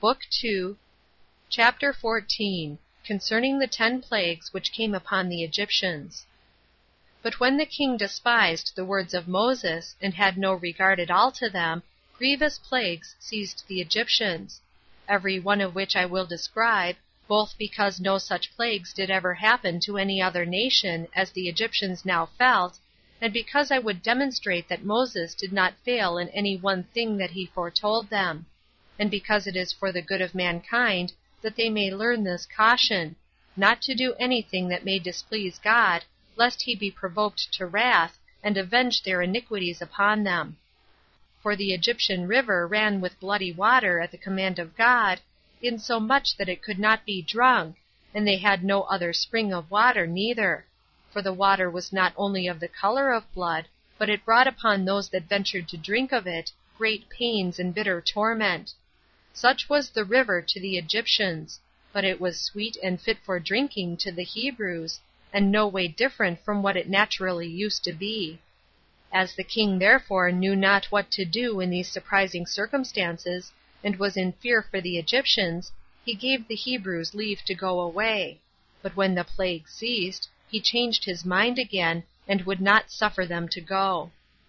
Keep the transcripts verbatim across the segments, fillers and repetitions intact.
Book two, Chapter fourteen, Concerning the Ten Plagues which came upon the Egyptians. But when the king despised the words of Moses, and had no regard at all to them, grievous plagues seized the Egyptians, every one of which I will describe, both because no such plagues did ever happen to any other nation as the Egyptians now felt, and because I would demonstrate that Moses did not fail in any one thing that he foretold them, and because it is for the good of mankind that they may learn this caution, not to do anything that may displease God, lest he be provoked to wrath, and avenge their iniquities upon them. For the Egyptian river ran with bloody water at the command of God, insomuch that it could not be drunk, and they had no other spring of water neither. For the water was not only of the color of blood, but it brought upon those that ventured to drink of it great pains and bitter torment. Such was the river to the Egyptians, but it was sweet and fit for drinking to the Hebrews, and no way different from what it naturally used to be. As the king therefore knew not what to do in these surprising circumstances, and was in fear for the Egyptians, he gave the Hebrews leave to go away. But when the plague ceased, he changed his mind again, and would not suffer them to go.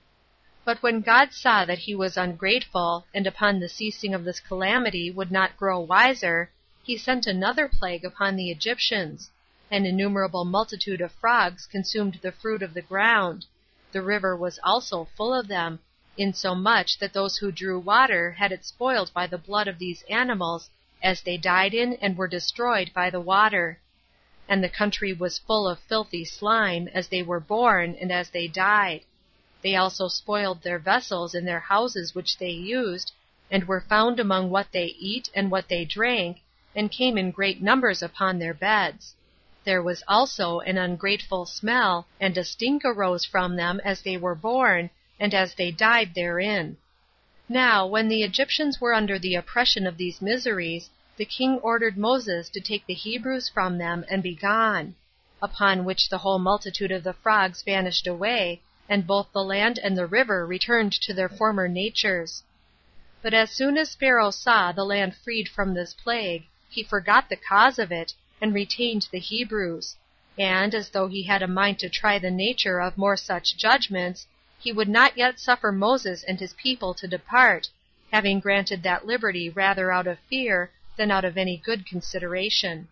But when God saw that he was ungrateful, and upon the ceasing of this calamity would not grow wiser, he sent another plague upon the Egyptians. An innumerable multitude of frogs consumed the fruit of the ground. The river was also full of them, insomuch that those who drew water had it spoiled by the blood of these animals, as they died in and were destroyed by the water. And the country was full of filthy slime, as they were born, and as they died. They also spoiled their vessels in their houses which they used, and were found among what they eat and what they drank, and came in great numbers upon their beds. There was also an ungrateful smell, and a stink arose from them as they were born, and as they died therein. Now, when the Egyptians were under the oppression of these miseries, the king ordered Moses to take the Hebrews from them and be gone. Upon which the whole multitude of the frogs vanished away, and both the land and the river returned to their former natures. But as soon as Pharaoh saw the land freed from this plague, he forgot the cause of it, and retained the Hebrews, and, as though he had a mind to try the nature of more such judgments, he would not yet suffer Moses and his people to depart, having granted that liberty rather out of fear than out of any good consideration.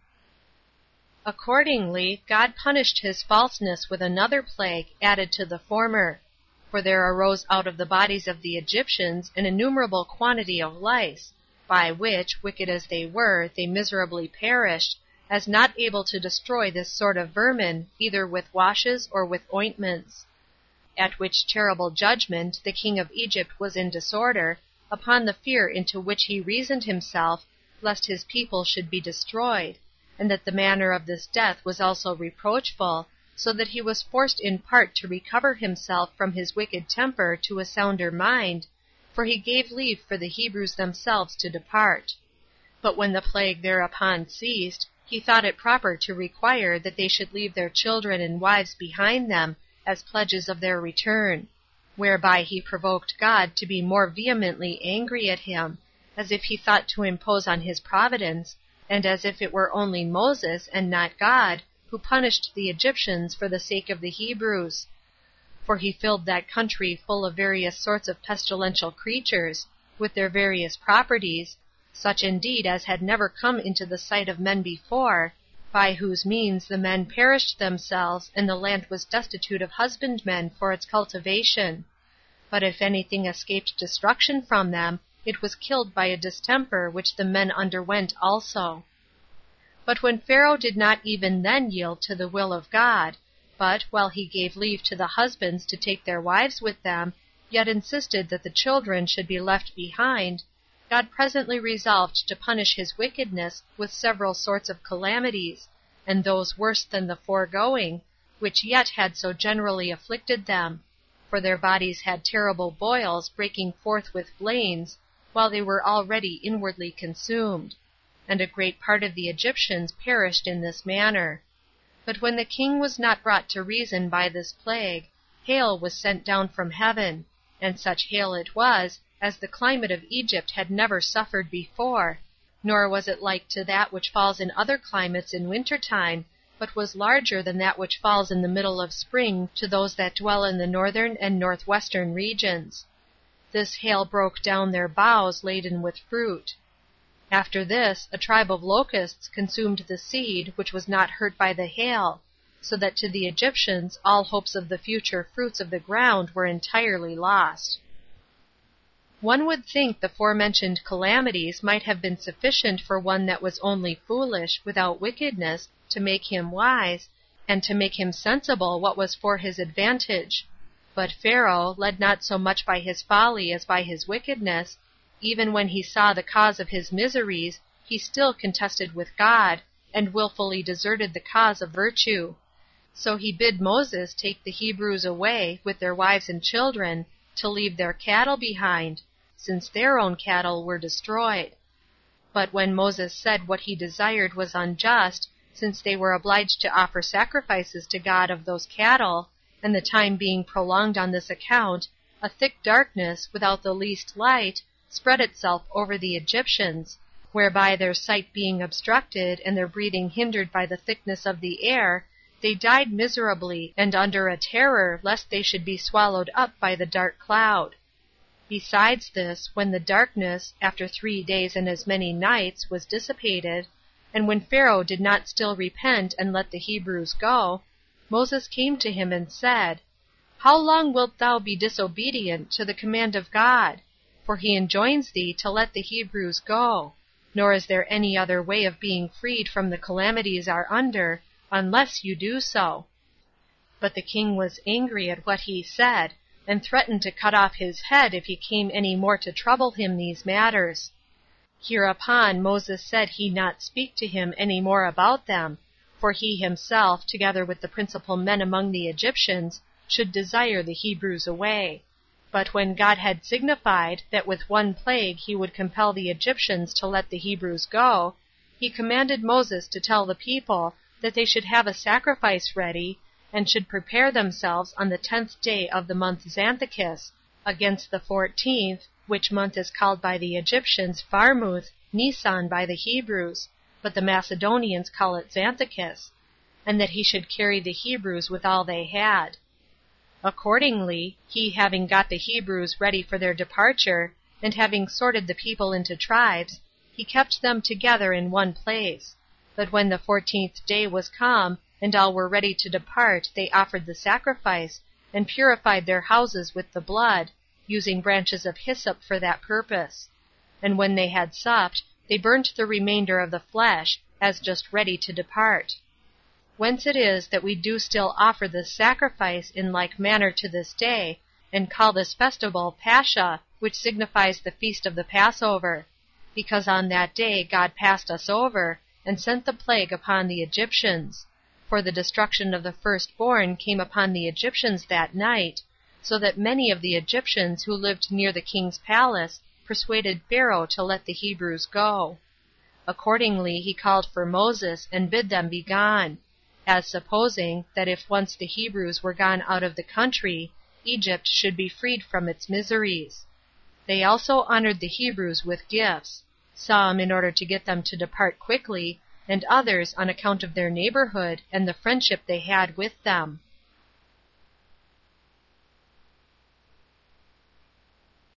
Accordingly, God punished his falseness with another plague added to the former, for there arose out of the bodies of the Egyptians an innumerable quantity of lice, by which, wicked as they were, they miserably perished, as not able to destroy this sort of vermin, either with washes or with ointments. At which terrible judgment the king of Egypt was in disorder, upon the fear into which he reasoned himself, lest his people should be destroyed, and that the manner of this death was also reproachful, so that he was forced in part to recover himself from his wicked temper to a sounder mind, for he gave leave for the Hebrews themselves to depart. But when the plague thereupon ceased, he thought it proper to require that they should leave their children and wives behind them as pledges of their return, whereby he provoked God to be more vehemently angry at him, as if he thought to impose on his providence, and as if it were only Moses, and not God, who punished the Egyptians for the sake of the Hebrews. For he filled that country full of various sorts of pestilential creatures, with their various properties, such indeed as had never come into the sight of men before, by whose means the men perished themselves, and the land was destitute of husbandmen for its cultivation. But if anything escaped destruction from them, it was killed by a distemper which the men underwent also. But when Pharaoh did not even then yield to the will of God, but, while he gave leave to the husbands to take their wives with them, yet insisted that the children should be left behind, God presently resolved to punish his wickedness with several sorts of calamities, and those worse than the foregoing, which yet had so generally afflicted them, for their bodies had terrible boils breaking forth with blains, while they were already inwardly consumed, and a great part of the Egyptians perished in this manner. But when the king was not brought to reason by this plague, hail was sent down from heaven, and such hail it was as the climate of Egypt had never suffered before, nor was it like to that which falls in other climates in winter time, but was larger than that which falls in the middle of spring to those that dwell in the northern and northwestern regions. This hail broke down their boughs laden with fruit. After this, a tribe of locusts consumed the seed which was not hurt by the hail, so that to the Egyptians all hopes of the future fruits of the ground were entirely lost. One would think the forementioned calamities might have been sufficient for one that was only foolish, without wickedness, to make him wise, and to make him sensible what was for his advantage. But Pharaoh, led not so much by his folly as by his wickedness, even when he saw the cause of his miseries, he still contested with God, and willfully deserted the cause of virtue. So he bid Moses take the Hebrews away, with their wives and children, to leave their cattle behind, since their own cattle were destroyed. But when Moses said what he desired was unjust, since they were obliged to offer sacrifices to God of those cattle, and the time being prolonged on this account, a thick darkness, without the least light, spread itself over the Egyptians, whereby their sight being obstructed and their breathing hindered by the thickness of the air, they died miserably and under a terror lest they should be swallowed up by the dark cloud. Besides this, when the darkness, after three days and as many nights, was dissipated, and when Pharaoh did not still repent and let the Hebrews go, Moses came to him and said, How long wilt thou be disobedient to the command of God? For he enjoins thee to let the Hebrews go, nor is there any other way of being freed from the calamities are under, unless you do so. But the king was angry at what he said, and threatened to cut off his head if he came any more to trouble him these matters. Hereupon Moses said he not speak to him any more about them, for he himself, together with the principal men among the Egyptians, should desire the Hebrews away. But when God had signified that with one plague he would compel the Egyptians to let the Hebrews go, he commanded Moses to tell the people that they should have a sacrifice ready, and should prepare themselves on the tenth day of the month Xanthicus, against the fourteenth, which month is called by the Egyptians Pharmuth, Nisan by the Hebrews, but the Macedonians call it Xanthicus, and that he should carry the Hebrews with all they had. Accordingly, he having got the Hebrews ready for their departure, and having sorted the people into tribes, he kept them together in one place. But when the fourteenth day was come, and all were ready to depart, they offered the sacrifice, and purified their houses with the blood, using branches of hyssop for that purpose. And when they had supped, they burnt the remainder of the flesh, as just ready to depart. Whence it is that we do still offer this sacrifice in like manner to this day, and call this festival Pascha, which signifies the feast of the Passover, because on that day God passed us over, and sent the plague upon the Egyptians. For the destruction of the firstborn came upon the Egyptians that night, so that many of the Egyptians who lived near the king's palace persuaded Pharaoh to let the Hebrews go. Accordingly he called for Moses, and bid them be gone, as supposing that if once the Hebrews were gone out of the country, Egypt should be freed from its miseries. They also honored the Hebrews with gifts, some in order to get them to depart quickly, and others on account of their neighborhood and the friendship they had with them.